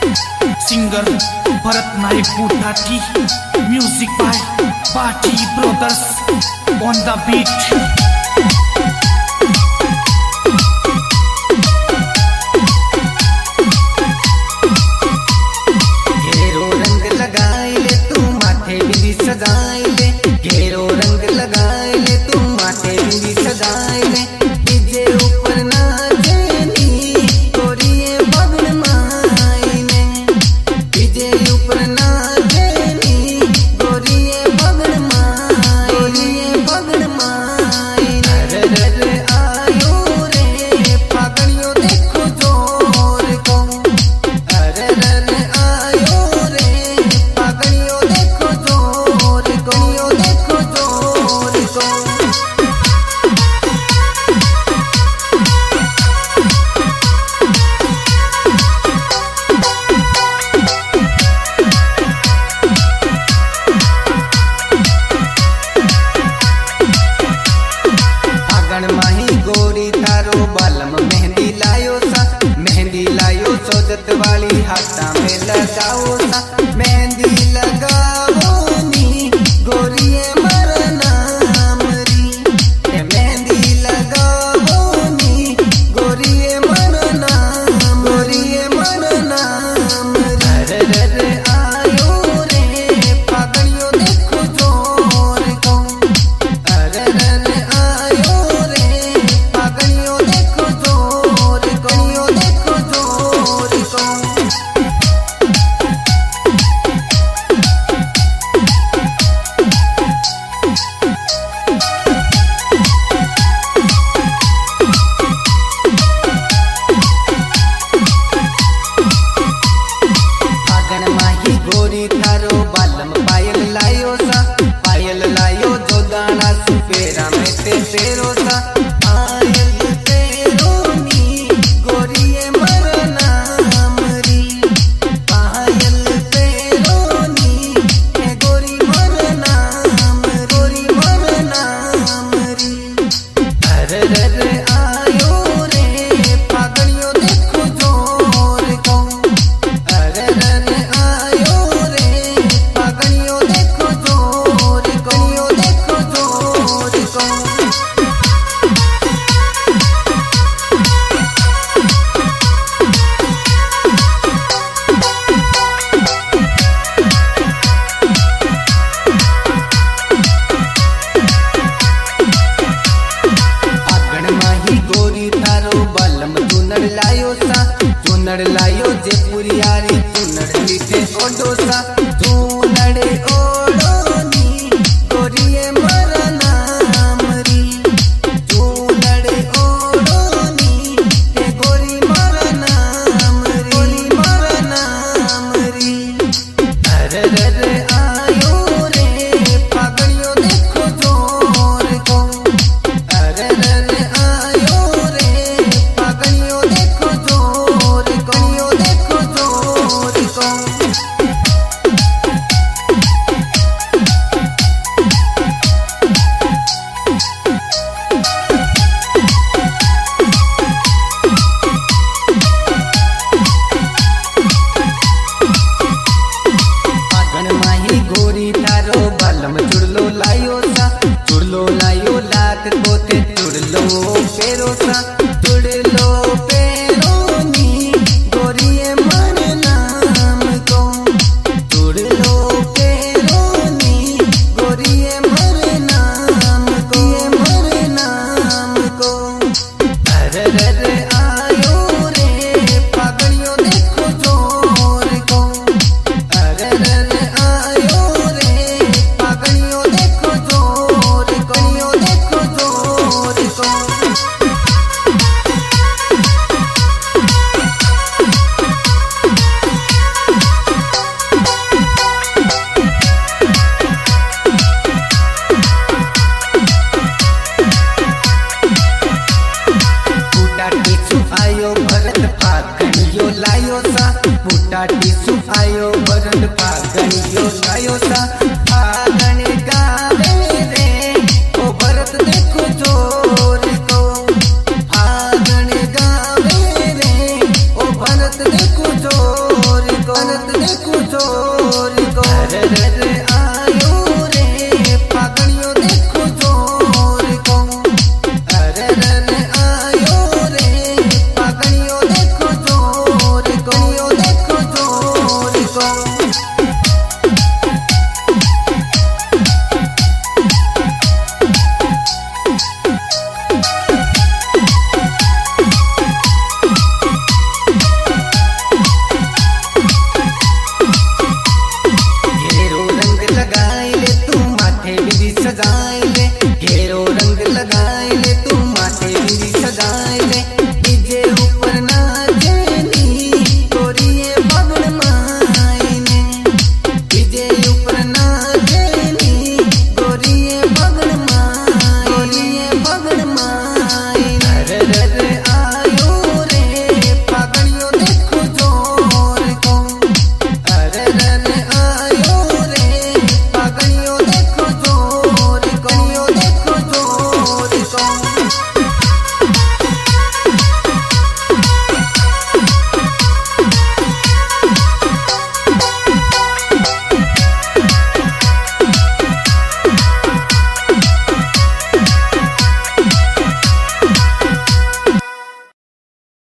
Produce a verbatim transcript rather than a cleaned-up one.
Singer Bharat Nayak Butati, music by party brothers on the beat. वाली हाथा में लगाओ सा मेहंदी लगाओ नी गोरिये मरना मरी, मेहंदी लगाओ नी गोरिये मरना गोरिये मरना मरी। रे रे आयो रे पागलियों देखो जोर को, अरे रे रे आयो रे पागलियों देखो जोर को, देखो जोर को। गोरी थारो बालम पायल लायो सा, पायल लायो जो दाना सुपेरा में ते तेरो सा, पायल तेरो नी गोरिये मरना मरी, पायल तेरो नी गोरी मरना गोरी मरना मरी। अरे रे रे आयो रे पागलियों देखो जोर को, अरे रे रे चुनड़ लायो जयपुरी यारी चुनड़ लीटे ओडो सा, चुनड़ ओडो नी गोरिये मरना मरी, चुनड़ ओडो नी गोरी मरना मरी, गोरी मरना मरी। अरे रे रे आयो रे पागलियों देखो जोर को, अरे रे रे आयो रे पागलियों देखो जोर को, देखो जोर को। पागन माही गोरी थारो बालम चुड़लो लायो सा, चुड़लो लायो लात कोते चुड़लो पेरो सा, चुड़लो पेरो नी गोरिये मरना को, चुड़लो पेरो नी गोरिये मरना को, मरना को। अरे रे रे आयो रे पागलियों देखो जोर को, अरे रे रे आयो रे पागलियों देखो जोर को, देखो जोर को। आयो भरत फागणियो लायो सा, बूटा टीसु आयो भरत फागणियो लायो सा, फागण गावे रे ओ भरत देखो जोर को, फागण गावे रे ओ भरत देखो जोर मारत देखो चोरी को रे रे रे